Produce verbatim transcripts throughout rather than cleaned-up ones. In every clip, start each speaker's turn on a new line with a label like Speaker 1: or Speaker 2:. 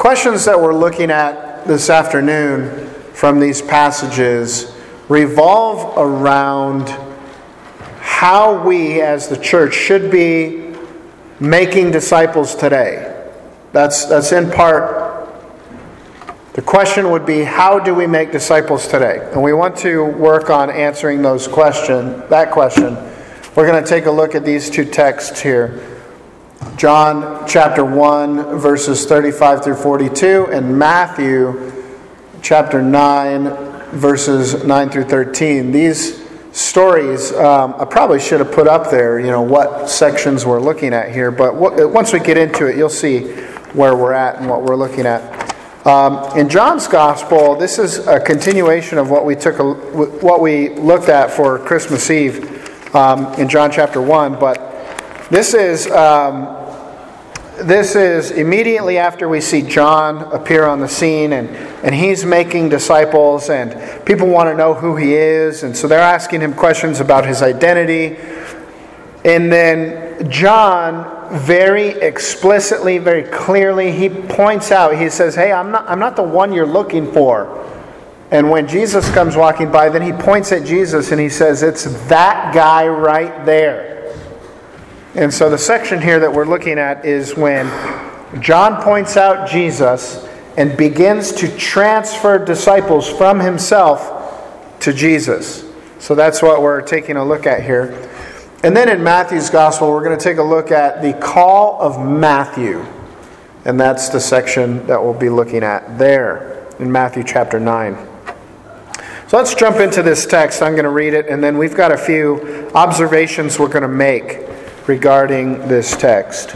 Speaker 1: questions that we're looking at this afternoon from these passages revolve around how we as the church should be making disciples today. That's, that's in part, the question would be, how do we make disciples today? And we want to work on answering those question, that question. We're going to take a look at these two texts here. John chapter one, verses thirty-five through forty-two, and Matthew chapter nine, verses nine through thirteen. These stories, um, I probably should have put up there, you know, what sections we're looking at here. But what, once we get into it, you'll see where we're at and what we're looking at. Um, in John's Gospel, this is a continuation of what we took, a, what we looked at for Christmas Eve um, in John chapter one. But this is um, this is immediately after we see John appear on the scene, and, and he's making disciples, and people want to know who he is, and so they're asking him questions about his identity. And then John very explicitly, very clearly, he points out, he says, hey, I'm not I'm not the one you're looking for. And when Jesus comes walking by, then he points at Jesus and he says, it's that guy right there. And so the section here that we're looking at is when John points out Jesus and begins to transfer disciples from himself to Jesus. So that's what we're taking a look at here. And then in Matthew's Gospel, we're going to take a look at the call of Matthew. And that's the section that we'll be looking at there in Matthew chapter nine. So let's jump into this text. I'm going to read it, and then we've got a few observations we're going to make regarding this text.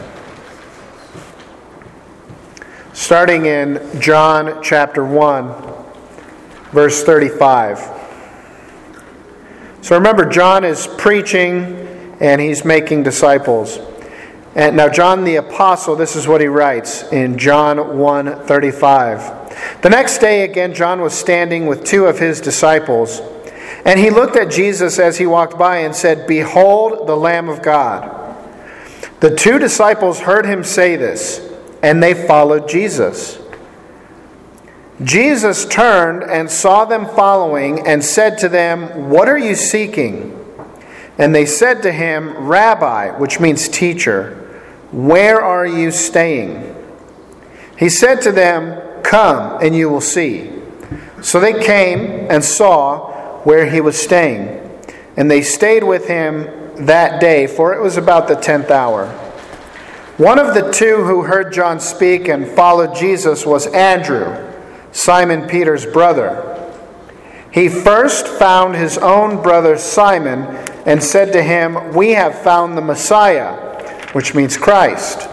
Speaker 1: Starting in John chapter one, verse thirty-five. So remember, John is preaching and he's making disciples. And now John the Apostle, this is what he writes in John one thirty-five. The next day again, John was standing with two of his disciples, and he looked at Jesus as he walked by and said, "Behold the Lamb of God." The two disciples heard him say this, and they followed Jesus. Jesus turned and saw them following and said to them, "What are you seeking?" And they said to him, "Rabbi," which means teacher, "where are you staying?" He said to them, "Come and you will see." So they came and saw where he was staying. And they stayed with him that day, for it was about the tenth hour. One of the two who heard John speak and followed Jesus was Andrew, Simon Peter's brother. He first found his own brother Simon and said to him, "We have found the Messiah," which means Christ.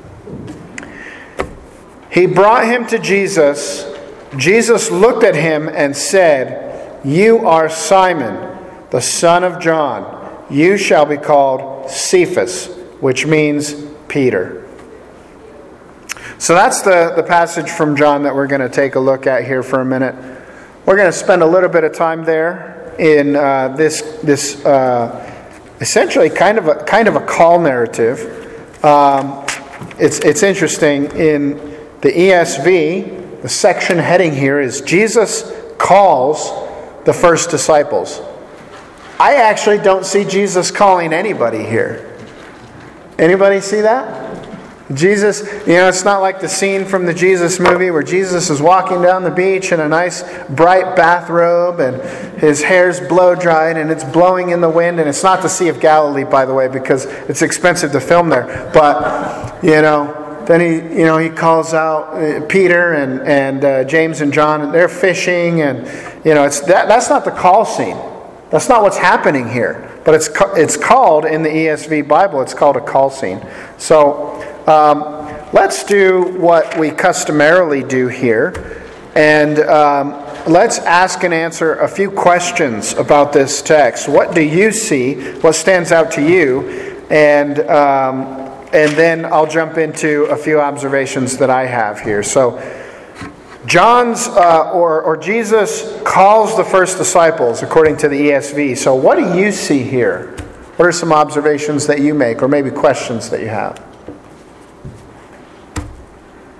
Speaker 1: He brought him to Jesus. Jesus looked at him and said, "You are Simon, the son of John. You shall be called Cephas," which means Peter. So that's the, the passage from John that we're going to take a look at here for a minute. We're going to spend a little bit of time there in uh, this this uh, essentially kind of a kind of a call narrative. Um, it's it's interesting in the E S V. The section heading here is Jesus calls the first disciples. I actually don't see Jesus calling anybody here. Anybody see that? Jesus, you know, it's not like the scene from the Jesus movie where Jesus is walking down the beach in a nice bright bathrobe and his hair's blow dried and it's blowing in the wind. And it's not the Sea of Galilee, by the way, because it's expensive to film there. But, you know, then he, you know, he calls out uh, Peter and and uh, James and John, and they're fishing, and you know, it's that. That's not the call scene. That's not what's happening here. But it's it's called in the E S V Bible. It's called a call scene. So um, let's do what we customarily do here, and um, let's ask and answer a few questions about this text. What do you see? What stands out to you? And um, And then I'll jump into a few observations that I have here. So, John's uh, or or Jesus calls the first disciples according to the E S V. So, what do you see here? What are some observations that you make, or maybe questions that you have?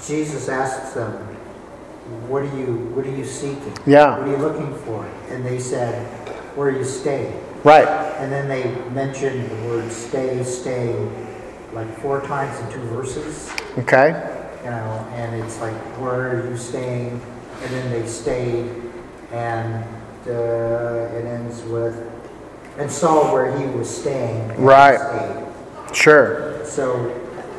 Speaker 2: Jesus asks them, what are you what are you seeking?
Speaker 1: Yeah.
Speaker 2: What are you looking for? And they said, where are you staying?
Speaker 1: Right.
Speaker 2: And then they mentioned the word stay, stay, like four times in two verses.
Speaker 1: Okay.
Speaker 2: You know, and it's like, where are you staying? And then they stayed, and uh, it ends with, and saw where he was staying. And
Speaker 1: right.
Speaker 2: Stayed.
Speaker 1: Sure.
Speaker 2: So,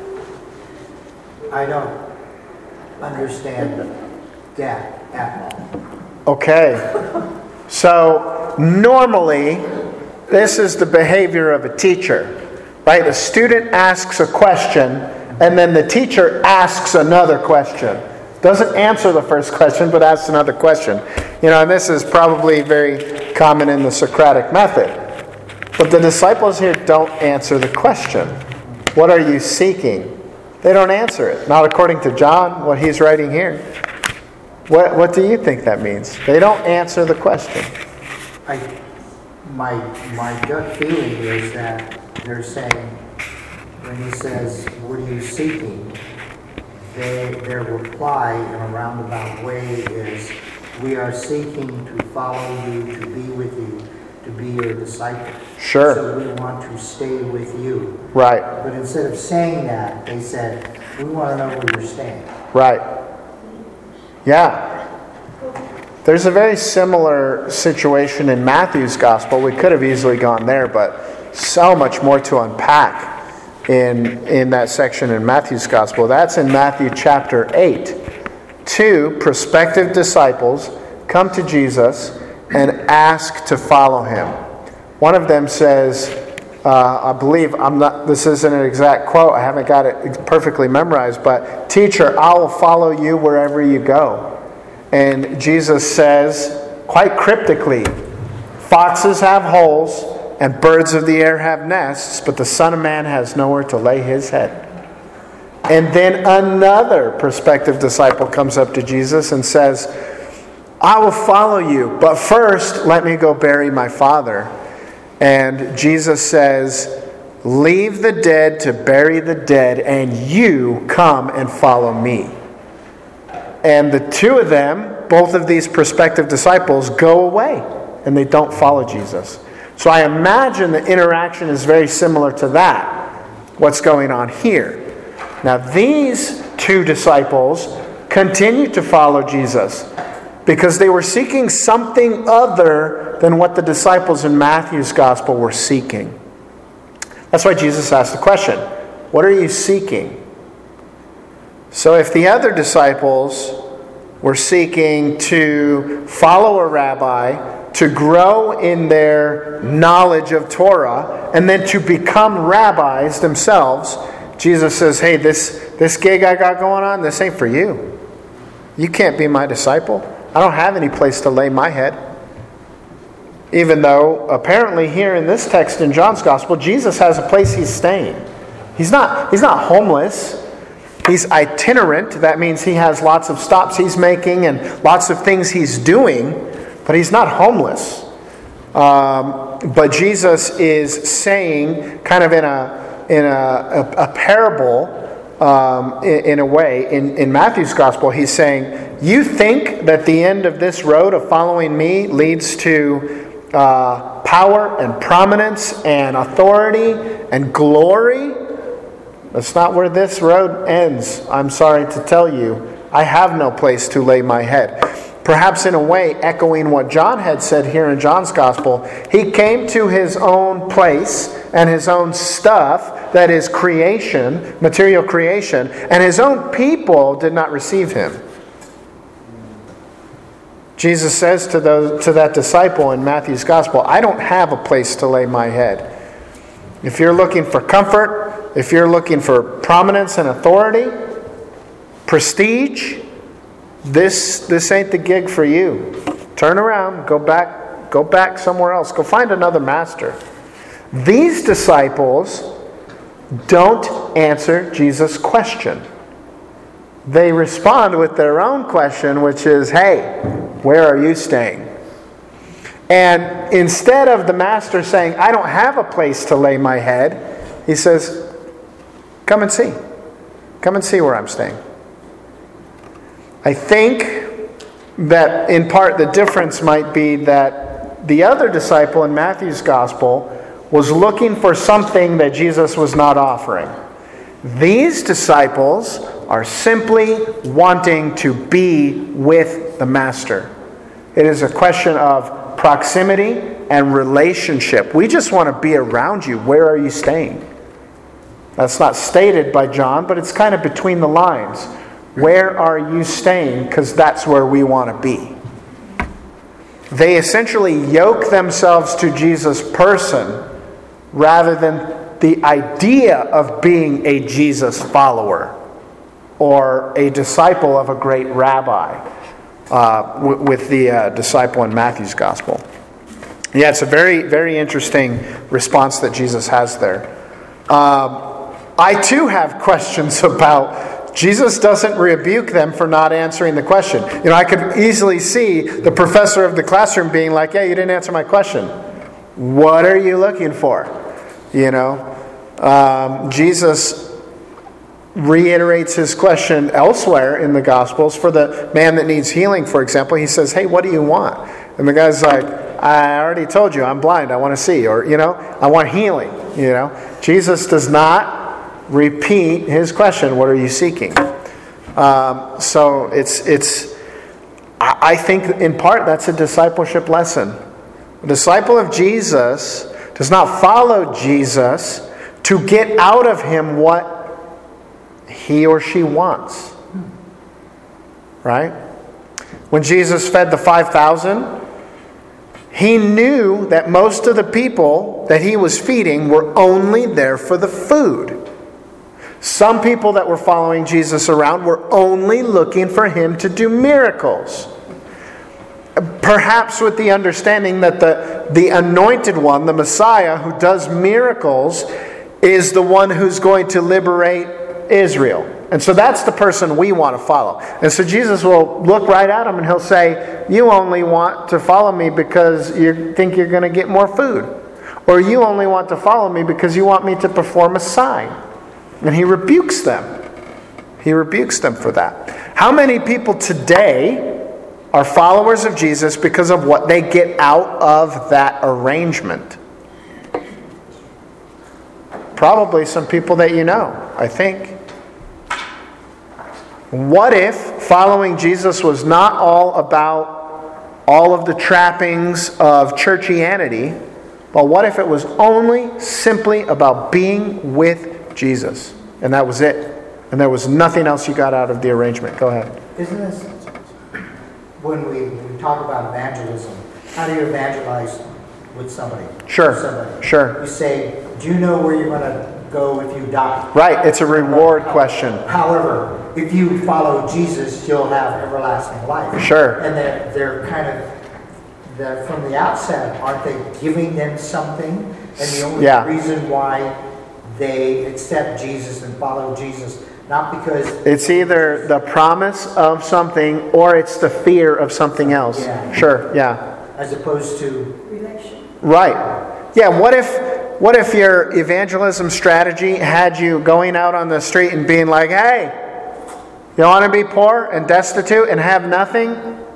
Speaker 2: I don't understand that at all.
Speaker 1: Okay. So, normally, this is the behavior of a teacher, right? A student asks a question, and then the teacher asks another question. Doesn't answer the first question, but asks another question. You know, and this is probably very common in the Socratic method. But the disciples here don't answer the question. What are you seeking? They don't answer it. Not according to John, what he's writing here. What what do you think that means? They don't answer the question.
Speaker 2: I, my my gut feeling is that they're saying, when he says, what are you seeking? They, their reply in a roundabout way is, we are seeking to follow you, to be with you, to be your disciple.
Speaker 1: Sure.
Speaker 2: So we want to stay with you.
Speaker 1: Right.
Speaker 2: But instead of saying that, they said, we want to know where you're staying.
Speaker 1: Right. Yeah. There's a very similar situation in Matthew's gospel. We could have easily gone there, but so much more to unpack in in that section in Matthew's gospel. That's in Matthew chapter eight. Two prospective disciples come to Jesus and ask to follow him. One of them says, uh, I believe, I'm not. This isn't an exact quote, I haven't got it perfectly memorized, but, "Teacher, I will follow you wherever you go." And Jesus says, quite cryptically, "Foxes have holes, and birds of the air have nests, but the Son of Man has nowhere to lay his head." And then another prospective disciple comes up to Jesus and says, "I will follow you, but first let me go bury my father." And Jesus says, "Leave the dead to bury the dead, and you come and follow me." And the two of them, both of these prospective disciples, go away, and they don't follow Jesus. So I imagine the interaction is very similar to that, what's going on here. Now these two disciples continue to follow Jesus because they were seeking something other than what the disciples in Matthew's gospel were seeking. That's why Jesus asked the question, what are you seeking? So if the other disciples were seeking to follow a rabbi, to grow in their knowledge of Torah, and then to become rabbis themselves, Jesus says, hey, this, this gig I got going on, this ain't for you. You can't be my disciple. I don't have any place to lay my head. Even though, apparently here in this text in John's Gospel, Jesus has a place he's staying. He's not, he's not homeless. He's itinerant. That means he has lots of stops he's making and lots of things he's doing. But he's not homeless. Um, but Jesus is saying, kind of in a in a, a, a parable, um, in, in a way, in, in Matthew's gospel, he's saying, you think that the end of this road of following me leads to uh, power and prominence and authority and glory? That's not where this road ends. I'm sorry to tell you. I have no place to lay my head. Perhaps in a way echoing what John had said here in John's Gospel, he came to his own place and his own stuff, that is creation, material creation, and his own people did not receive him. Jesus says to those to that disciple in Matthew's Gospel, I don't have a place to lay my head. If you're looking for comfort, if you're looking for prominence and authority, prestige, This this ain't the gig for you. Turn around, go back, go back somewhere else. Go find another master. These disciples don't answer Jesus' question. They respond with their own question, which is, hey, where are you staying? And instead of the master saying, I don't have a place to lay my head, he says, come and see. Come and see where I'm staying. I think that in part the difference might be that the other disciple in Matthew's gospel was looking for something that Jesus was not offering. These disciples are simply wanting to be with the Master. It is a question of proximity and relationship. We just want to be around you. Where are you staying? That's not stated by John, but it's kind of between the lines. Where are you staying? Because that's where we want to be. They essentially yoke themselves to Jesus' person rather than the idea of being a Jesus follower or a disciple of a great rabbi uh, w- with the uh, disciple in Matthew's gospel. Yeah, it's a very, very interesting response that Jesus has there. Um, I too have questions about Jesus doesn't rebuke them for not answering the question. You know, I could easily see the professor of the classroom being like, "Yeah, you didn't answer my question. What are you looking for?" You know, um, Jesus reiterates his question elsewhere in the Gospels. For the man that needs healing, for example, he says, "Hey, what do you want?" And the guy's like, "I already told you, I'm blind, I want to see." Or, you know, "I want healing." You know, Jesus does not repeat his question, "What are you seeking?" Um, so it's, it's, I think in part that's a discipleship lesson. A disciple of Jesus does not follow Jesus to get out of him what he or she wants. Right? When Jesus fed the five thousand, he knew that most of the people that he was feeding were only there for the food. Some people that were following Jesus around were only looking for him to do miracles. Perhaps with the understanding that the, the anointed one, the Messiah who does miracles, is the one who's going to liberate Israel. And so that's the person we want to follow. And so Jesus will look right at him and he'll say, "You only want to follow me because you think you're going to get more food. Or you only want to follow me because you want me to perform a sign." And he rebukes them. He rebukes them for that. How many people today are followers of Jesus because of what they get out of that arrangement? Probably some people that you know, I think. What if following Jesus was not all about all of the trappings of churchianity, but what if it was only simply about being with Jesus? And that was it. And there was nothing else you got out of the arrangement. Go ahead.
Speaker 2: Isn't this, when we, we talk about evangelism, how do you evangelize with somebody?
Speaker 1: Sure.
Speaker 2: With somebody?
Speaker 1: Sure.
Speaker 2: You say, "Do you know where you're going to go if you die?"
Speaker 1: Right. It's a reward question.
Speaker 2: However, if you follow Jesus, you'll have everlasting life.
Speaker 1: Sure.
Speaker 2: And they're, they're kind of, they're, from the outset, aren't they giving them something? And the only
Speaker 1: Yeah.
Speaker 2: reason why they accept Jesus and follow Jesus, not because...
Speaker 1: It's either the promise of something or it's the fear of something else.
Speaker 2: Yeah.
Speaker 1: Sure, yeah.
Speaker 2: As opposed to...
Speaker 3: Relation.
Speaker 1: Right. Yeah, what if what if your evangelism strategy had you going out on the street and being like, "Hey, you want to be poor and destitute and have nothing?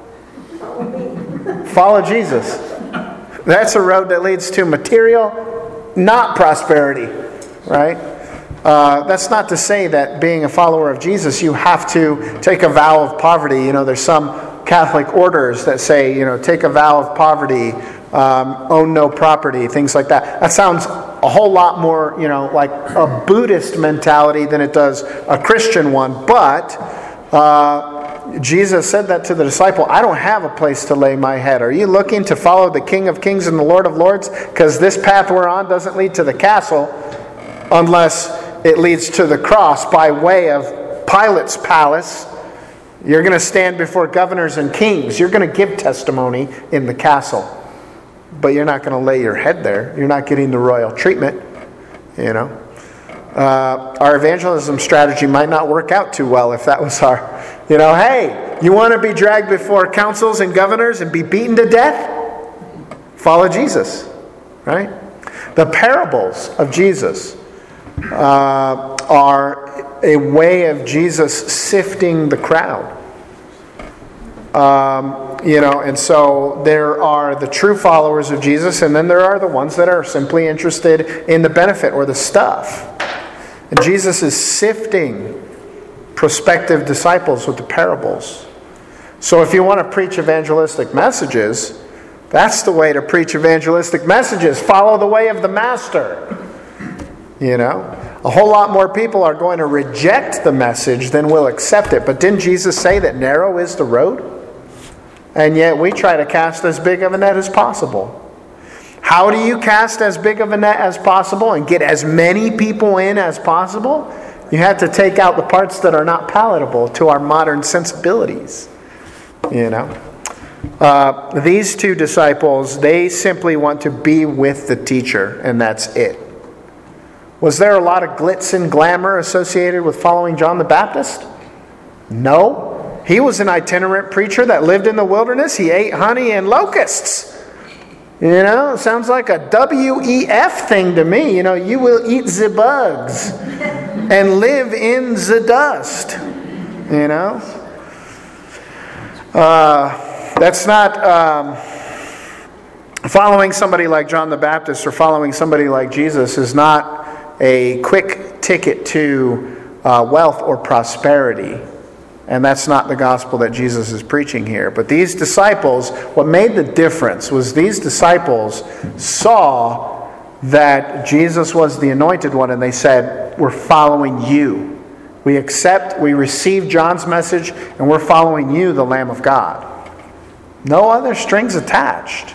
Speaker 1: Follow Jesus." That's a road that leads to material, not prosperity. Right? Uh, that's not to say that being a follower of Jesus, you have to take a vow of poverty. You know, there's some Catholic orders that say, you know, take a vow of poverty, um, own no property, things like that. That sounds a whole lot more, you know, like a Buddhist mentality than it does a Christian one. But uh, Jesus said that to the disciple, "I don't have a place to lay my head. Are you looking to follow the King of Kings and the Lord of Lords? Because this path we're on doesn't lead to the castle, unless it leads to the cross by way of Pilate's palace. You're going to stand before governors and kings. You're going to give testimony in the castle. But you're not going to lay your head there. You're not getting the royal treatment. You know, uh, our evangelism strategy might not work out too well if that was our, you know, hey, you want to be dragged before councils and governors and be beaten to death? Follow Jesus, right? The parables of Jesus uh, are a way of Jesus sifting the crowd. Um, you know, and so there are the true followers of Jesus, and then there are the ones that are simply interested in the benefit or the stuff. And Jesus is sifting prospective disciples with the parables. So if you want to preach evangelistic messages, that's the way to preach evangelistic messages. Follow the way of the master. You know, a whole lot more people are going to reject the message than will accept it. But didn't Jesus say that narrow is the road? And yet we try to cast as big of a net as possible. How do you cast as big of a net as possible and get as many people in as possible? You have to take out the parts that are not palatable to our modern sensibilities. You know, uh, these two disciples, they simply want to be with the teacher, and that's it. Was there a lot of glitz and glamour associated with following John the Baptist? No. He was an itinerant preacher that lived in the wilderness. He ate honey and locusts. You know, it sounds like a W E F thing to me. You know, you will eat the bugs and live in the dust. You know? Uh, that's not... Um, following somebody like John the Baptist or following somebody like Jesus is not a quick ticket to uh, wealth or prosperity. And that's not the gospel that Jesus is preaching here. But these disciples, what made the difference was these disciples saw that Jesus was the anointed one, and they said, we're following you. We accept, we receive John's message, and we're following you, the Lamb of God. No other strings attached.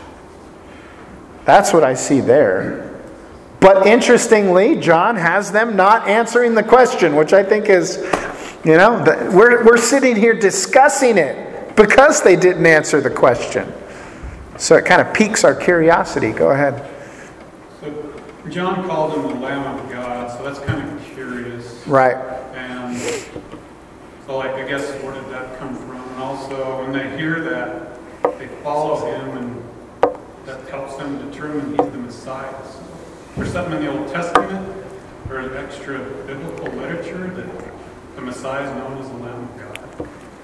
Speaker 1: That's what I see there. But interestingly, John has them not answering the question, which I think is... You know, we're we're sitting here discussing it because they didn't answer the question. So it kind of piques our curiosity. Go ahead.
Speaker 3: So John called him the Lamb of God, so that's kind of curious.
Speaker 1: Right.
Speaker 3: And so, like, I guess, where did that come from? And also, when they hear that, they follow him, and that helps them determine he's the Messiah. So there's something in the Old Testament or extra biblical literature that the Messiah is known as the Lamb of God?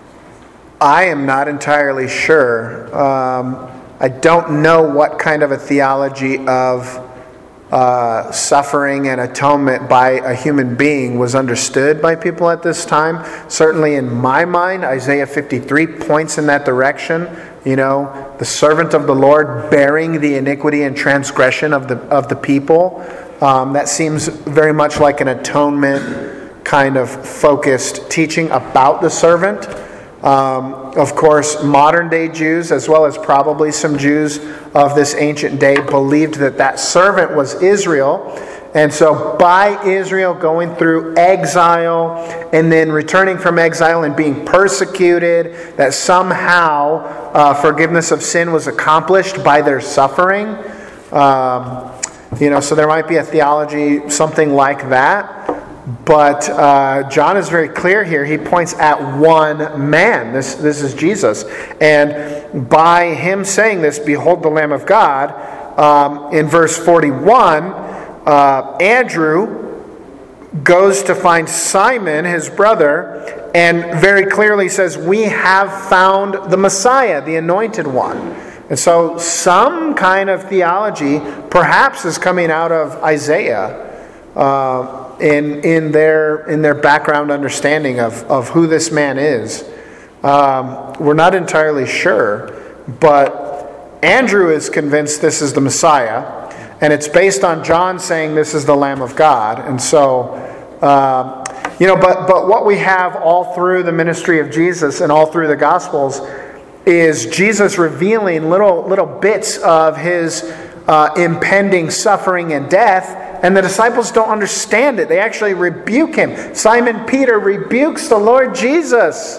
Speaker 1: I am not entirely sure. Um, I don't know what kind of a theology of uh, suffering and atonement by a human being was understood by people at this time. Certainly in my mind, Isaiah fifty-three points in that direction. You know, the servant of the Lord bearing the iniquity and transgression of the of the people. Um, that seems very much like an atonement kind of focused teaching about the servant. Um, of course, modern day Jews, as well as probably some Jews of this ancient day, believed that that servant was Israel. And so by Israel going through exile and then returning from exile and being persecuted, that somehow uh, forgiveness of sin was accomplished by their suffering. Um, you know, so there might be a theology, something like that. But uh, John is very clear here. He points at one man. This, this is Jesus. And by him saying this, behold the Lamb of God, um, in verse forty-one, uh, Andrew goes to find Simon, his brother, and very clearly says, we have found the Messiah, the anointed one. And so some kind of theology perhaps is coming out of Isaiah, uh, in in their in their background understanding of, of who this man is. Um, we're not entirely sure, but Andrew is convinced this is the Messiah, and it's based on John saying this is the Lamb of God. And so, uh, you know, but but what we have all through the ministry of Jesus and all through the Gospels is Jesus revealing little little bits of his uh, impending suffering and death. And the disciples don't understand it. They actually rebuke him. Simon Peter rebukes the Lord Jesus.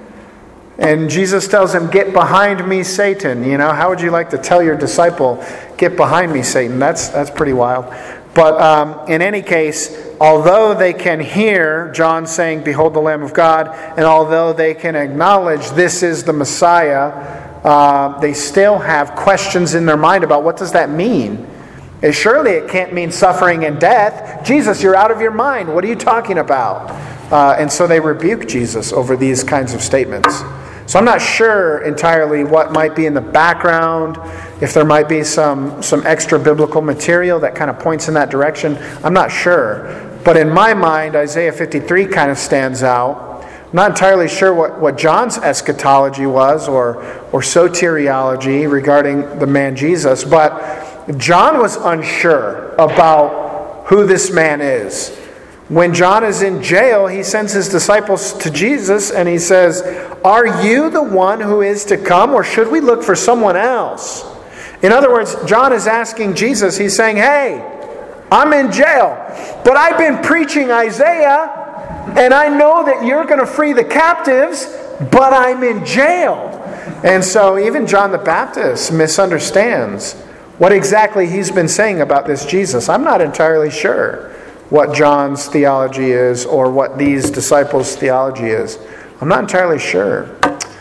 Speaker 1: And Jesus tells him, get behind me, Satan. You know, how would you like to tell your disciple, get behind me, Satan? That's that's pretty wild. But um, in any case, although they can hear John saying, behold the Lamb of God, and although they can acknowledge this is the Messiah, uh, they still have questions in their mind about what does that mean? And surely it can't mean suffering and death. Jesus, you're out of your mind. What are you talking about? Uh, and so they rebuke Jesus over these kinds of statements. So I'm not sure entirely what might be in the background, if there might be some, some extra biblical material that kind of points in that direction. I'm not sure. But in my mind, Isaiah fifty-three kind of stands out. I'm not entirely sure what, what John's eschatology was or, or soteriology regarding the man Jesus, but John was unsure about who this man is. When John is in jail, he sends his disciples to Jesus and he says, "Are you the one who is to come, or should we look for someone else?" In other words, John is asking Jesus, he's saying, "Hey, I'm in jail, but I've been preaching Isaiah, and I know that you're going to free the captives, but I'm in jail." And so even John the Baptist misunderstands what exactly he's been saying about this Jesus. I'm not entirely sure what John's theology is or what these disciples' theology is. I'm not entirely sure.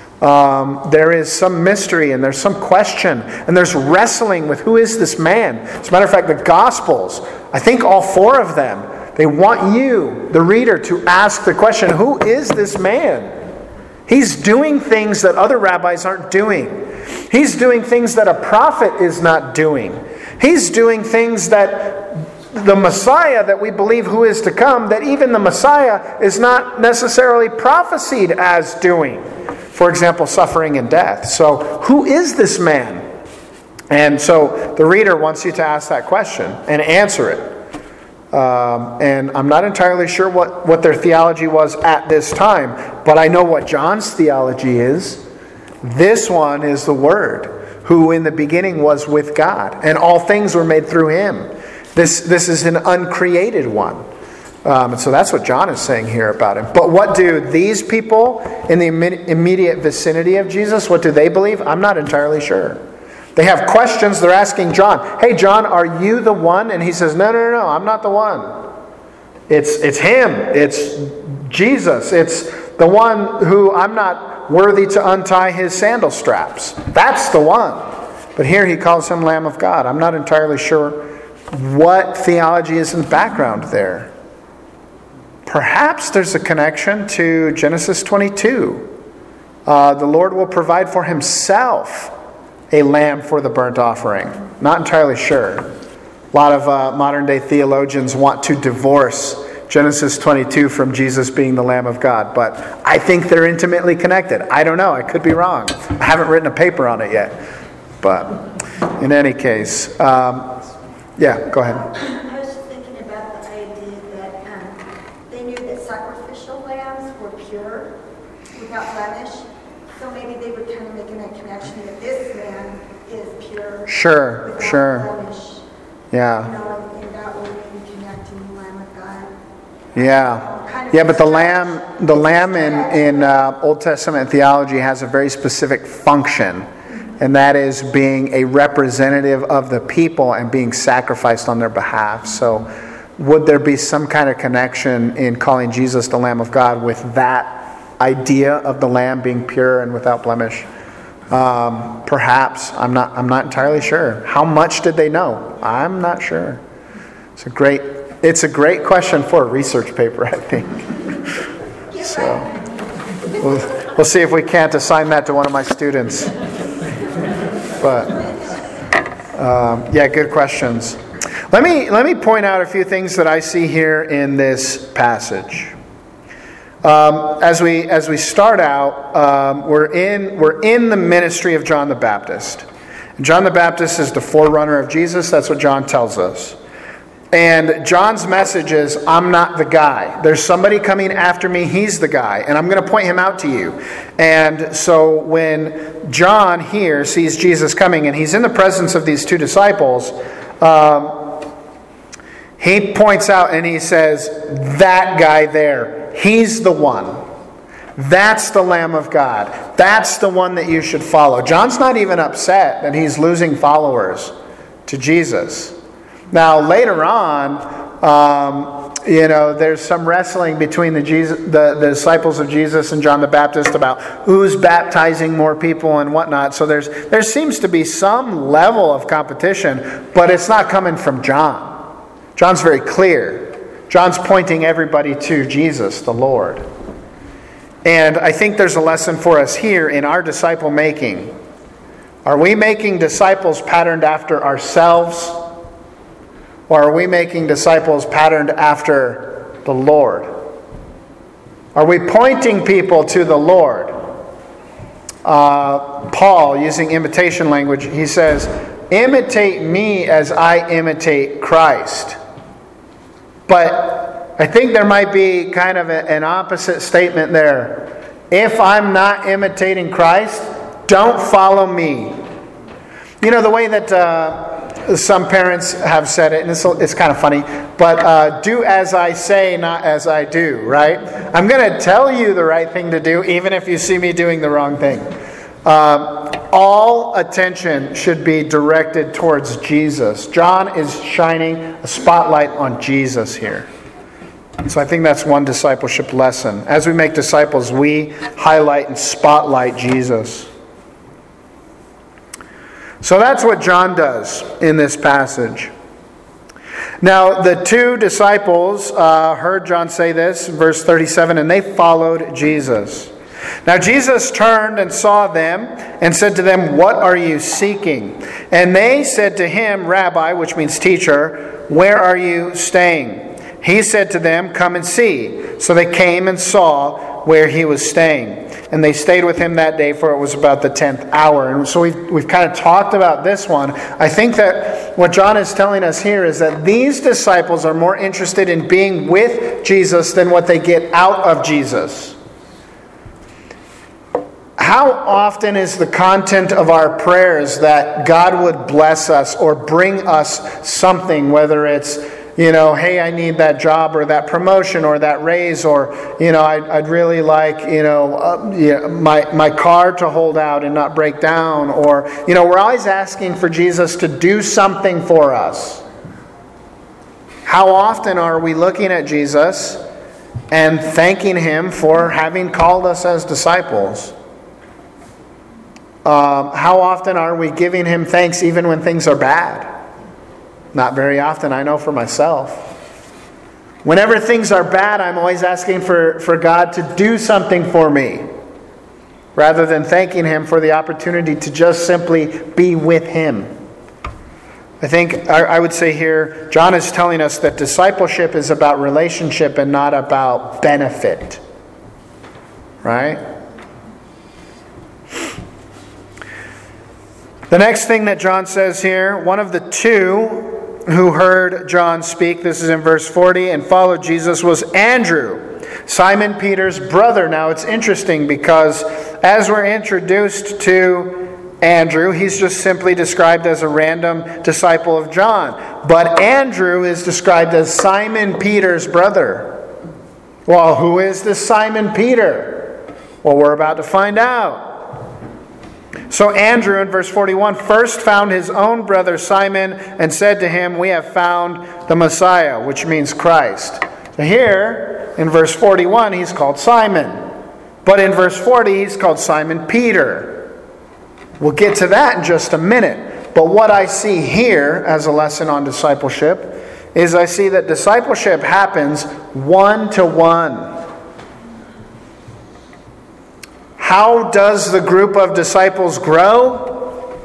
Speaker 1: Um, there is some mystery and there's some question and there's wrestling with who is this man. As a matter of fact, the Gospels, I think all four of them, they want you, the reader, to ask the question, who is this man? He's doing things that other rabbis aren't doing. He's doing things that a prophet is not doing. He's doing things that the Messiah that we believe who is to come, that even the Messiah is not necessarily prophesied as doing. For example, suffering and death. So, who is this man? And so, the reader wants you to ask that question and answer it. Um, and I'm not entirely sure what, what their theology was at this time, but I know what John's theology is. This one is the Word, who in the beginning was with God, and all things were made through Him. This, this is an uncreated one. Um, and so that's what John is saying here about him. But what do these people in the immediate vicinity of Jesus, what do they believe? I'm not entirely sure. They have questions. They're asking John, "Hey, John, are you the one?" And he says, no, no, no, no, I'm not the one. It's, it's him. It's Jesus. It's the one who I'm not worthy to untie his sandal straps. That's the one. But here he calls him Lamb of God. I'm not entirely sure what theology is in the background there. Perhaps there's a connection to Genesis twenty-two. Uh, the Lord will provide for himself a lamb for the burnt offering. Not entirely sure. A lot of uh, modern day theologians want to divorce Genesis twenty-two from Jesus being the Lamb of God. But I think they're intimately connected. I don't know. I could be wrong. I haven't written a paper on it yet. But in any case, um, yeah, go ahead.
Speaker 4: I was just thinking about the idea that um, they knew that sacrificial lambs were pure, without blemish. So maybe they were kind of making that connection that this man is pure.
Speaker 1: Sure,
Speaker 4: without
Speaker 1: sure.
Speaker 4: blemish.
Speaker 1: Yeah.
Speaker 4: You know, and that way maybe connecting the Lamb of God.
Speaker 1: Yeah.
Speaker 4: Kind of
Speaker 1: Yeah, but the
Speaker 4: stretch.
Speaker 1: lamb, the lamb in, in uh, Old Testament theology has a very specific function. And that is being a representative of the people and being sacrificed on their behalf. So would there be some kind of connection in calling Jesus the Lamb of God with that idea of the lamb being pure and without blemish? Um, perhaps. I'm not I'm not entirely sure. How much did they know? I'm not sure. It's a great it's a great question for a research paper, I think. So we'll, we'll see if we can't assign that to one of my students. But um, yeah, good questions. Let me let me point out a few things that I see here in this passage. Um, as we as we start out, um, we're in we're in the ministry of John the Baptist. John the Baptist is the forerunner of Jesus. That's what John tells us. And John's message is, I'm not the guy. There's somebody coming after me. He's the guy. And I'm going to point him out to you. And so when John here sees Jesus coming and he's in the presence of these two disciples, um, he points out and he says, that guy there, he's the one. That's the Lamb of God. That's the one that you should follow. John's not even upset that he's losing followers to Jesus. Now, later on, um, you know, there's some wrestling between the, Jesus, the, the disciples of Jesus and John the Baptist about who's baptizing more people and whatnot. So there's there seems to be some level of competition, but it's not coming from John. John's very clear. John's pointing everybody to Jesus, the Lord. And I think there's a lesson for us here in our disciple making. Are we making disciples patterned after ourselves? Or are we making disciples patterned after the Lord? Are we pointing people to the Lord? Uh, Paul, using imitation language, he says, imitate me as I imitate Christ. But I think there might be kind of a, an opposite statement there. If I'm not imitating Christ, don't follow me. You know, the way that uh, some parents have said it, and it's, it's kind of funny, but uh, do as I say, not as I do, right? I'm going to tell you the right thing to do, even if you see me doing the wrong thing. Um, all attention should be directed towards Jesus. John is shining a spotlight on Jesus here. So I think that's one discipleship lesson. As we make disciples, we highlight and spotlight Jesus. So that's what John does in this passage. Now, the two disciples uh, heard John say this, verse thirty-seven, and they followed Jesus. Now Jesus turned and saw them and said to them, "What are you seeking?" And they said to him, "Rabbi," which means teacher, "where are you staying?" He said to them, "Come and see." So they came and saw where he was staying. And they stayed with him that day, for it was about the tenth hour. And so we've, we've kind of talked about this one. I think that what John is telling us here is that these disciples are more interested in being with Jesus than what they get out of Jesus. How often is the content of our prayers that God would bless us or bring us something, whether it's, you know, hey, I need that job or that promotion or that raise, or, you know, I'd, I'd really like, you know, uh, yeah, my, my car to hold out and not break down. Or, you know, we're always asking for Jesus to do something for us. How often are we looking at Jesus and thanking Him for having called us as disciples? Um, how often are we giving Him thanks even when things are bad? Not very often, I know for myself. Whenever things are bad, I'm always asking for, for God to do something for me, rather than thanking Him for the opportunity to just simply be with Him. I think I, I would say here, John is telling us that discipleship is about relationship and not about benefit. Right? The next thing that John says here, one of the two who heard John speak, this is in verse forty, and followed Jesus, was Andrew, Simon Peter's brother. Now it's interesting because as we're introduced to Andrew, he's just simply described as a random disciple of John. But Andrew is described as Simon Peter's brother. Well, who is this Simon Peter? Well, we're about to find out. So Andrew, in verse forty-one, first found his own brother Simon and said to him, "We have found the Messiah," which means Christ. So here, in verse forty-one, he's called Simon. But in verse forty, he's called Simon Peter. We'll get to that in just a minute. But what I see here as a lesson on discipleship is I see that discipleship happens one to one. How does the group of disciples grow?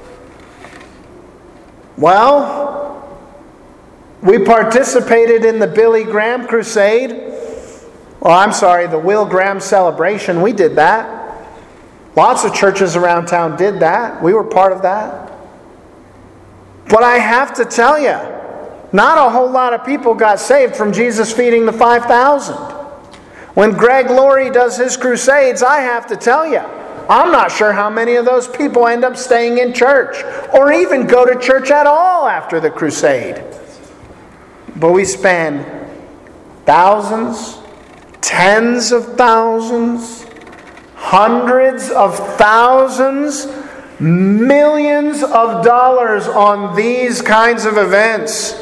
Speaker 1: Well, we participated in the Billy Graham crusade. Well, I'm sorry, the Will Graham celebration. We did that. Lots of churches around town did that. We were part of that. But I have to tell you, not a whole lot of people got saved from Jesus feeding the five thousand. When Greg Laurie does his crusades, I have to tell you, I'm not sure how many of those people end up staying in church or even go to church at all after the crusade. But we spend thousands, tens of thousands, hundreds of thousands, millions of dollars on these kinds of events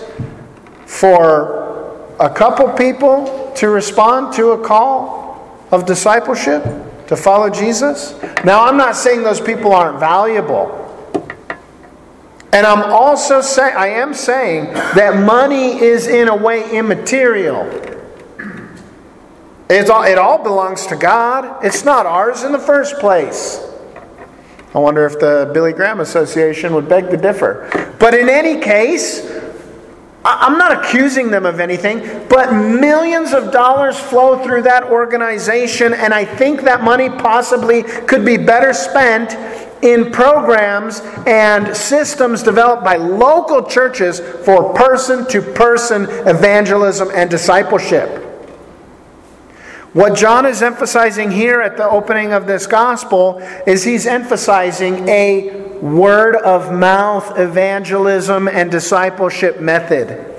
Speaker 1: for a couple people to respond to a call of discipleship, to follow Jesus. Now, I'm not saying those people aren't valuable. And I'm also saying, I am saying that money is in a way immaterial. It's all, it all belongs to God. It's not ours in the first place. I wonder if the Billy Graham Association would beg to differ. But in any case, I'm not accusing them of anything, but millions of dollars flow through that organization, and I think that money possibly could be better spent in programs and systems developed by local churches for person-to-person evangelism and discipleship. What John is emphasizing here at the opening of this gospel is he's emphasizing a word-of-mouth evangelism and discipleship method.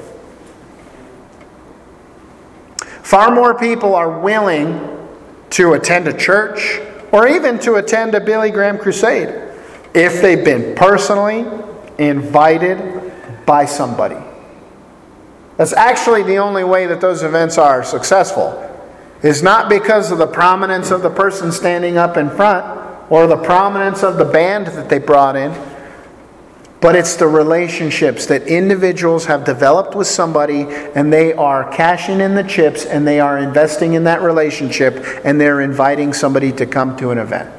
Speaker 1: Far more people are willing to attend a church or even to attend a Billy Graham crusade if they've been personally invited by somebody. That's actually the only way that those events are successful. Is not because of the prominence of the person standing up in front or the prominence of the band that they brought in, but it's the relationships that individuals have developed with somebody, and they are cashing in the chips and they are investing in that relationship, and they're inviting somebody to come to an event.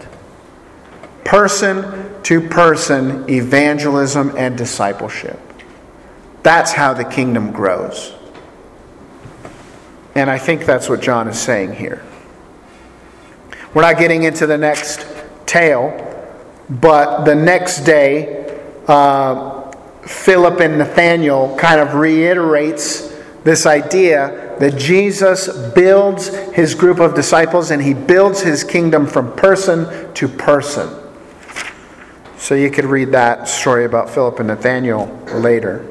Speaker 1: Person-to-person evangelism and discipleship. That's how the kingdom grows. And I think that's what John is saying here. We're not getting into the next tale, but the next day, uh, Philip and Nathanael kind of reiterates this idea that Jesus builds his group of disciples and he builds his kingdom from person to person. So you could read that story about Philip and Nathanael later.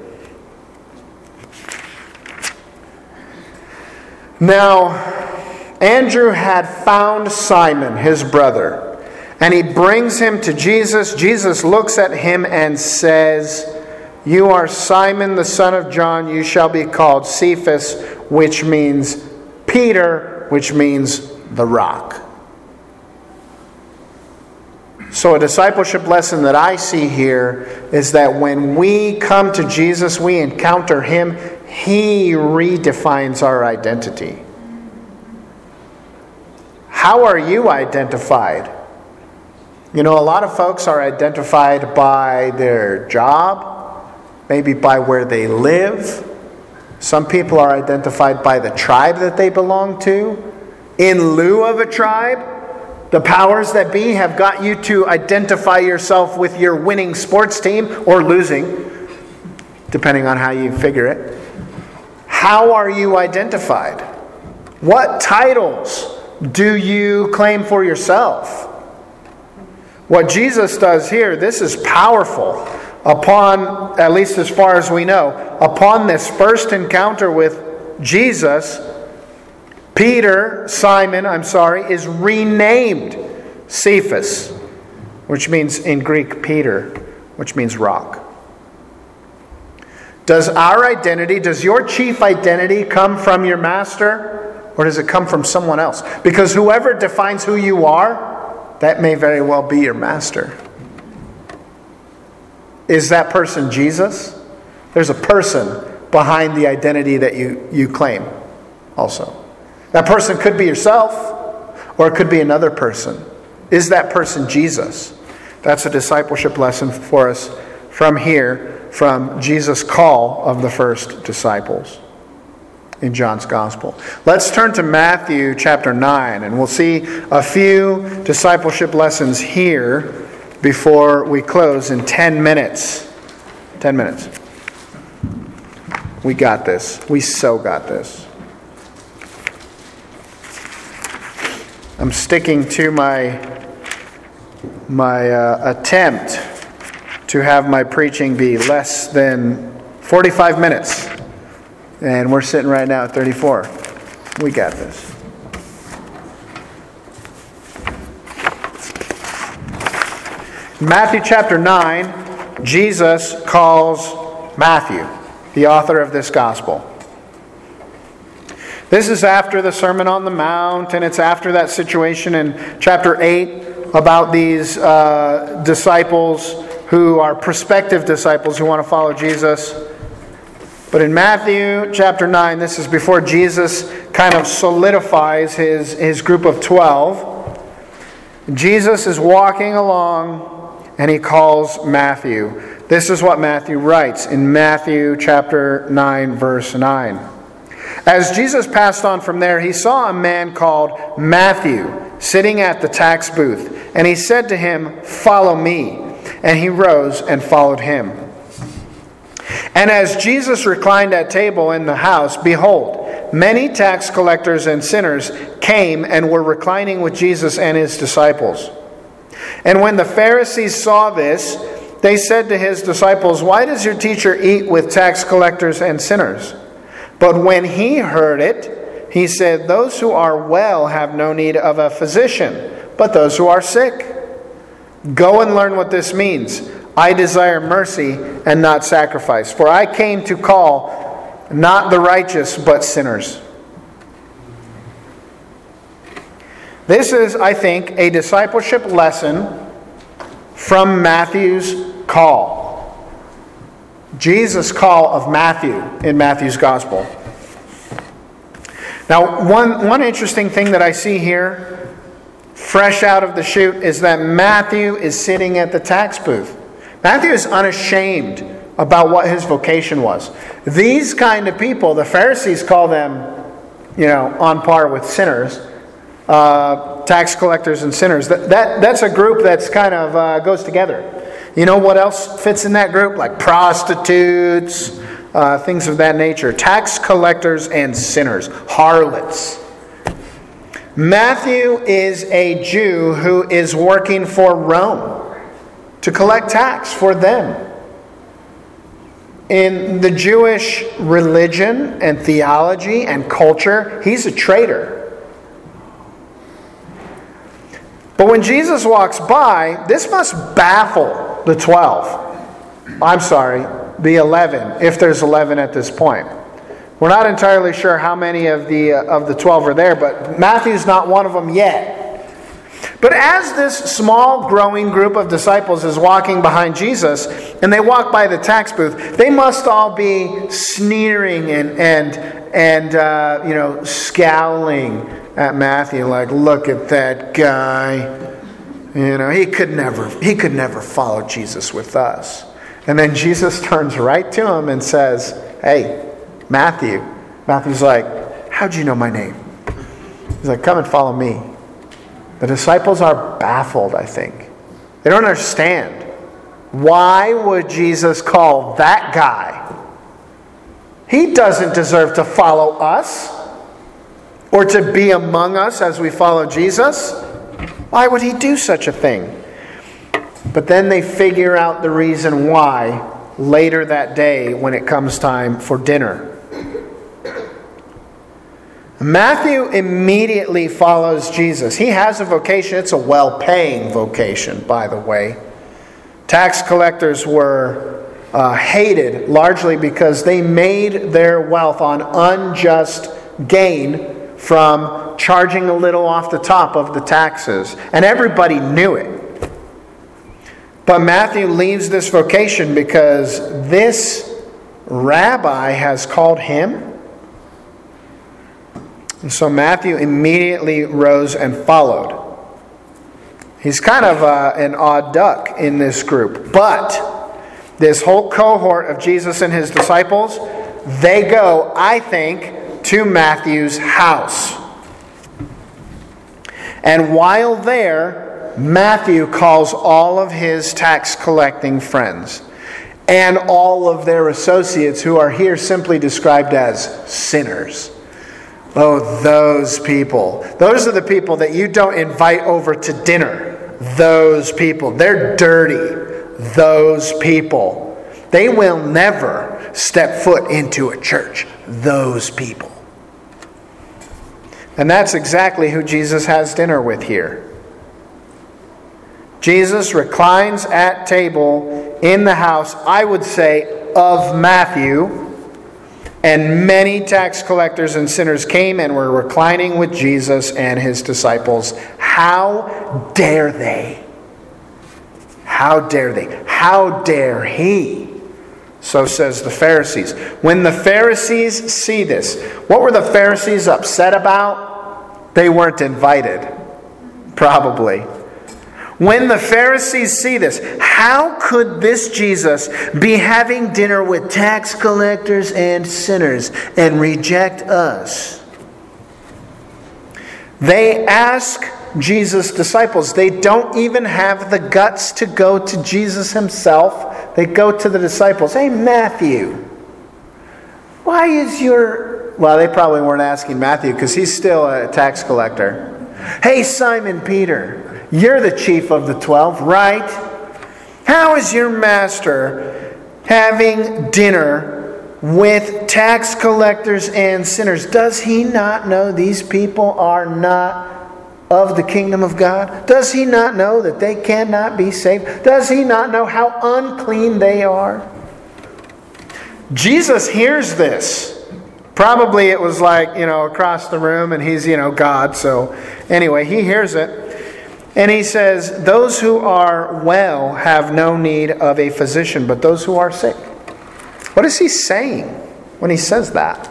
Speaker 1: Now, Andrew had found Simon, his brother, and he brings him to Jesus. Jesus looks at him and says, "You are Simon, the son of John. You shall be called Cephas," which means Peter, which means the rock. So a discipleship lesson that I see here is that when we come to Jesus, we encounter Him, He redefines our identity. How are you identified? You know, a lot of folks are identified by their job, maybe by where they live. Some people are identified by the tribe that they belong to. In lieu of a tribe, the powers that be have got you to identify yourself with your winning sports team or losing, depending on how you figure it. How are you identified? What titles do you claim for yourself? What Jesus does here, this is powerful. Upon, at least as far as we know, upon this first encounter with Jesus, Peter, Simon, I'm sorry, is renamed Cephas, which means in Greek Peter, which means rock. Does our identity, does your chief identity come from your master, or does it come from someone else? Because whoever defines who you are, that may very well be your master. Is that person Jesus? There's a person behind the identity that you, you claim also. That person could be yourself, or it could be another person. Is that person Jesus? That's a discipleship lesson for us from here, from Jesus' call of the first disciples in John's Gospel. Let's turn to Matthew chapter nine, and we'll see a few discipleship lessons here before we close in ten minutes. ten minutes. We got this. We so got this. I'm sticking to my my uh, attempt to have my preaching be less than forty-five minutes. And we're sitting right now at thirty-four. We got this. In Matthew chapter nine, Jesus calls Matthew, the author of this gospel. This is after the Sermon on the Mount, and it's after that situation in chapter eight about these uh, disciples who are prospective disciples who want to follow Jesus. But in Matthew chapter nine, this is before Jesus kind of solidifies his, his group of twelve. Jesus is walking along and he calls Matthew. This is what Matthew writes in Matthew chapter nine, verse nine. As Jesus passed on from there, he saw a man called Matthew sitting at the tax booth. And he said to him, "Follow me." And he rose and followed him. And as Jesus reclined at table in the house, behold, many tax collectors and sinners came and were reclining with Jesus and his disciples. And when the Pharisees saw this, they said to his disciples, "Why does your teacher eat with tax collectors and sinners?" But when he heard it, he said, "Those who are well have no need of a physician, but those who are sick. Go and learn what this means. I desire mercy and not sacrifice, for I came to call not the righteous, but sinners." This is, I think, a discipleship lesson from Matthew's call. Jesus' call of Matthew in Matthew's gospel. Now, one, one interesting thing that I see here, fresh out of the chute, is that Matthew is sitting at the tax booth. Matthew is unashamed about what his vocation was. These kind of people, the Pharisees call them, you know, on par with sinners, uh, tax collectors and sinners. That, that that's a group that's kind of uh, goes together. You know what else fits in that group? Like prostitutes, uh, things of that nature. Tax collectors and sinners, harlots. Matthew is a Jew who is working for Rome to collect tax for them. In the Jewish religion and theology and culture, he's a traitor. But when Jesus walks by, this must baffle the twelve. I'm sorry, the eleven, if there's eleven at this point. We're not entirely sure how many of the uh, of the twelve are there, but Matthew's not one of them yet. But as this small growing group of disciples is walking behind Jesus, and they walk by the tax booth, they must all be sneering and and and uh, you know scowling at Matthew, like, "Look at that guy. You know, he could never he could never follow Jesus with us." And then Jesus turns right to him and says, "Hey, Matthew." Matthew's like, "How'd you know my name?" He's like, "Come and follow me." The disciples are baffled, I think. They don't understand. Why would Jesus call that guy? He doesn't deserve to follow us or to be among us as we follow Jesus. Why would he do such a thing? But then they figure out the reason why later that day when it comes time for dinner. Matthew immediately follows Jesus. He has a vocation. It's a well-paying vocation, by the way. Tax collectors were uh, hated largely because they made their wealth on unjust gain from charging a little off the top of the taxes. And everybody knew it. But Matthew leaves this vocation because this rabbi has called him. And so Matthew immediately rose and followed. He's kind of uh, an odd duck in this group. But this whole cohort of Jesus and his disciples, they go, I think, to Matthew's house. And while there, Matthew calls all of his tax collecting friends and all of their associates, who are here simply described as sinners. Oh, those people. Those are the people that you don't invite over to dinner. Those people. They're dirty. Those people. They will never step foot into a church. Those people. And that's exactly who Jesus has dinner with here. Jesus reclines at table in the house, I would say, of Matthew. And many tax collectors and sinners came and were reclining with Jesus and his disciples. How dare they? How dare they? How dare he So says the Pharisees. When the Pharisees see this, what were the Pharisees upset about? They weren't invited. Probably. When the Pharisees see this, how could this Jesus be having dinner with tax collectors and sinners and reject us? They ask Jesus' disciples. They don't even have the guts to go to Jesus himself. They go to the disciples. Hey, Matthew, why is your... Well, they probably weren't asking Matthew because he's still a tax collector. Hey, Simon Peter, you're the chief of the twelve, right? How is your master having dinner with tax collectors and sinners? Does he not know these people are not of the kingdom of God? Does he not know that they cannot be saved? Does he not know how unclean they are? Jesus hears this. Probably it was like, you know, across the room, and he's, you know, God. So anyway, he hears it. And he says, those who are well have no need of a physician, but those who are sick. What is he saying when he says that?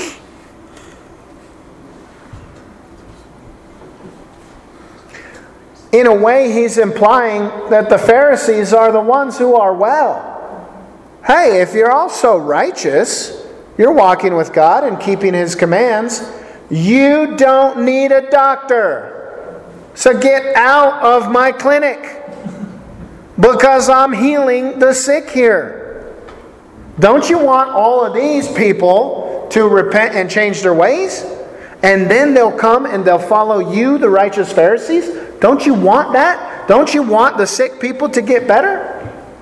Speaker 1: In a way, he's implying that the Pharisees are the ones who are well. Hey, if you're also righteous, you're walking with God and keeping his commands, you don't need a doctor. So get out of my clinic because I'm healing the sick here. Don't you want all of these people to repent and change their ways? And then they'll come and they'll follow you, the righteous Pharisees? Don't you want that? Don't you want the sick people to get better?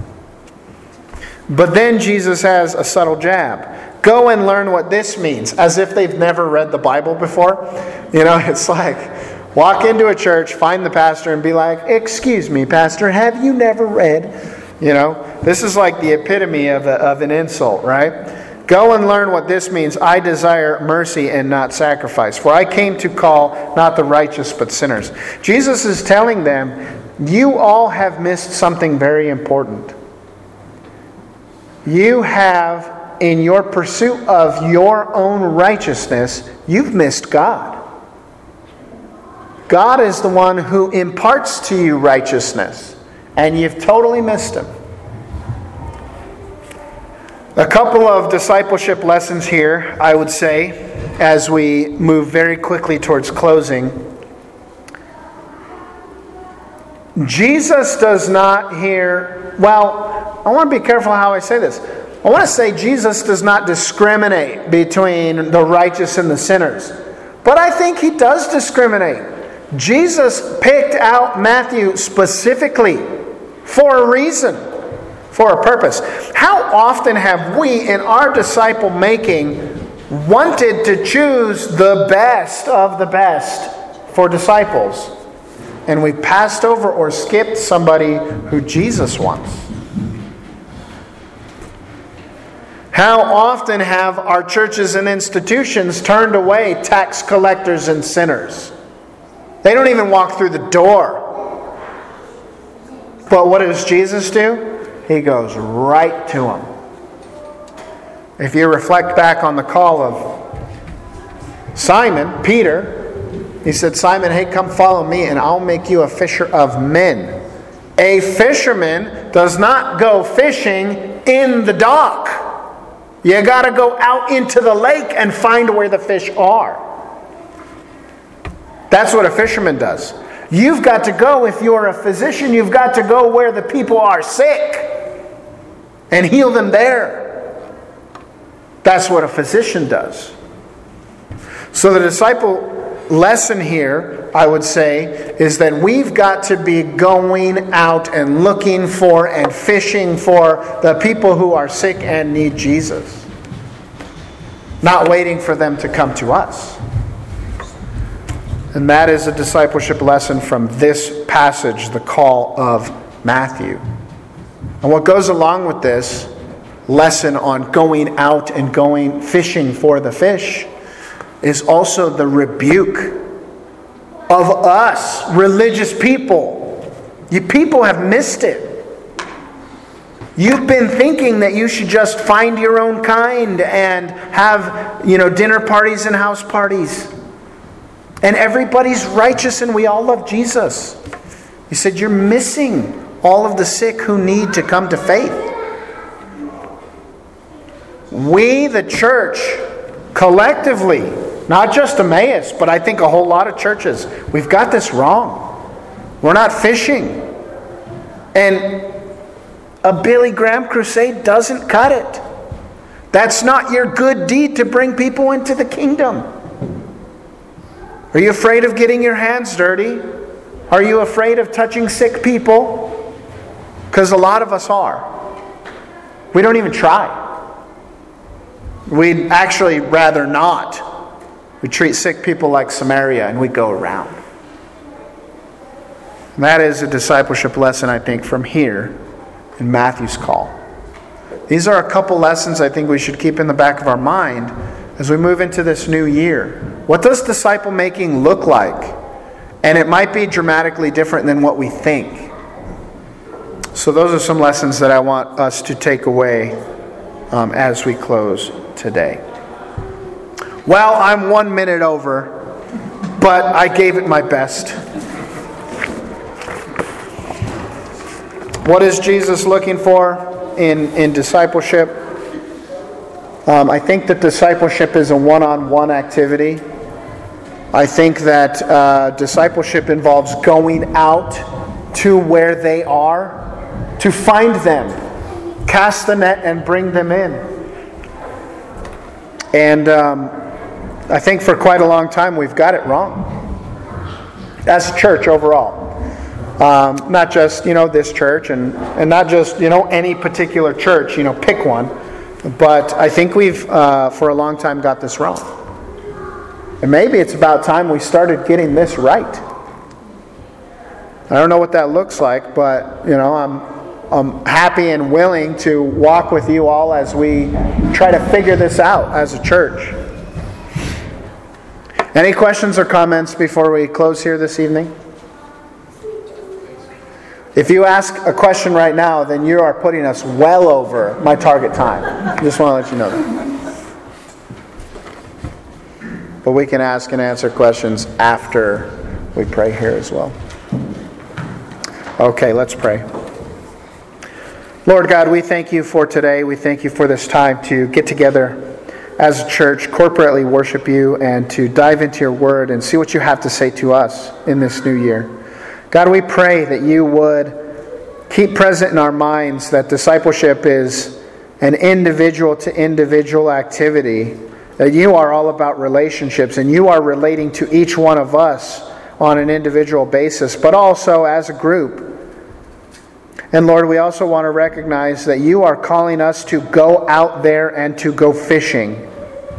Speaker 1: But then Jesus has a subtle jab. Go and learn what this means. As if they've never read the Bible before. You know, it's like, walk into a church, find the pastor and be like, excuse me, pastor, have you never read? You know, this is like the epitome of, a, of an insult, right? Go and learn what this means. I desire mercy and not sacrifice. For I came to call not the righteous but sinners. Jesus is telling them, you all have missed something very important. You have, in your pursuit of your own righteousness, you've missed God. God is the one who imparts to you righteousness, and you've totally missed him. A couple of discipleship lessons here, I would say, as we move very quickly towards closing. Jesus does not hear, well, I want to be careful how I say this. I want to say Jesus does not discriminate between the righteous and the sinners. But I think he does discriminate. Jesus picked out Matthew specifically for a reason, for a purpose. How often have we in our disciple making wanted to choose the best of the best for disciples, and we passed over or skipped somebody who Jesus wants? How often have our churches and institutions turned away tax collectors and sinners? They don't even walk through the door. But what does Jesus do? He goes right to them. If you reflect back on the call of Simon, Peter, he said, Simon, hey, come follow me and I'll make you a fisher of men. A fisherman does not go fishing in the dock. You got to go out into the lake and find where the fish are. That's what a fisherman does. You've got to go, if you're a physician, you've got to go where the people are sick and heal them there. That's what a physician does. So the disciple lesson here, I would say, is that we've got to be going out and looking for and fishing for the people who are sick and need Jesus. Not waiting for them to come to us. And that is a discipleship lesson from this passage, the call of Matthew. And what goes along with this lesson on going out and going fishing for the fish is also the rebuke of us, religious people. You people have missed it. You've been thinking that you should just find your own kind and have, you know, dinner parties and house parties. And everybody's righteous and we all love Jesus. He said, you're missing all of the sick who need to come to faith. We, the church, collectively, not just Emmaus, but I think a whole lot of churches, we've got this wrong. We're not fishing. And a Billy Graham crusade doesn't cut it. That's not your good deed to bring people into the kingdom. Are you afraid of getting your hands dirty? Are you afraid of touching sick people? Because a lot of us are. We don't even try. We'd actually rather not. We treat sick people like Samaria and we go around. And that is a discipleship lesson, I think, from here in Matthew's call. These are a couple lessons I think we should keep in the back of our mind as we move into this new year. What does disciple making look like? And it might be dramatically different than what we think. So those are some lessons that I want us to take away um, as we close today. Well, I'm one minute over, but I gave it my best. What is Jesus looking for in, in discipleship? Um, I think that discipleship is a one-on-one activity. I think that uh, discipleship involves going out to where they are, to find them, cast the net and bring them in. And um, I think for quite a long time we've got it wrong. As a church overall. Um, not just, you know, this church and, and not just, you know, any particular church, you know, pick one. But I think we've, uh, for a long time, got this wrong. And maybe it's about time we started getting this right. I don't know what that looks like, but, you know, I'm, I'm happy and willing to walk with you all as we try to figure this out as a church. Any questions or comments before we close here this evening? If you ask a question right now, then you are putting us well over my target time. I just want to let you know that. But we can ask and answer questions after we pray here as well. Okay, let's pray. Lord God, we thank you for today. We thank you for this time to get together as a church, corporately worship you, and to dive into your word and see what you have to say to us in this new year. God, we pray that you would keep present in our minds that discipleship is an individual to individual activity, that you are all about relationships and you are relating to each one of us on an individual basis, but also as a group. And Lord, we also want to recognize that you are calling us to go out there and to go fishing,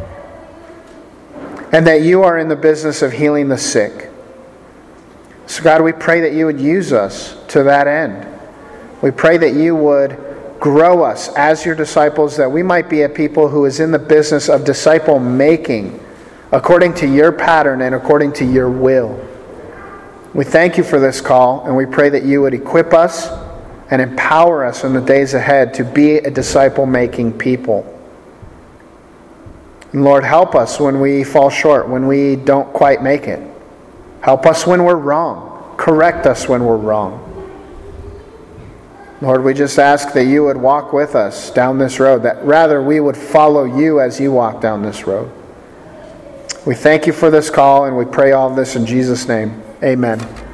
Speaker 1: and that you are in the business of healing the sick. So God, we pray that you would use us to that end. We pray that you would grow us as your disciples, that we might be a people who is in the business of disciple making according to your pattern and according to your will. We thank you for this call, and we pray that you would equip us and empower us in the days ahead to be a disciple making people. And Lord, help us when we fall short, when we don't quite make it. Help us when we're wrong. Correct us when we're wrong. Lord, we just ask that you would walk with us down this road, that rather we would follow you as you walk down this road. We thank you for this call, and we pray all of this in Jesus' name. Amen.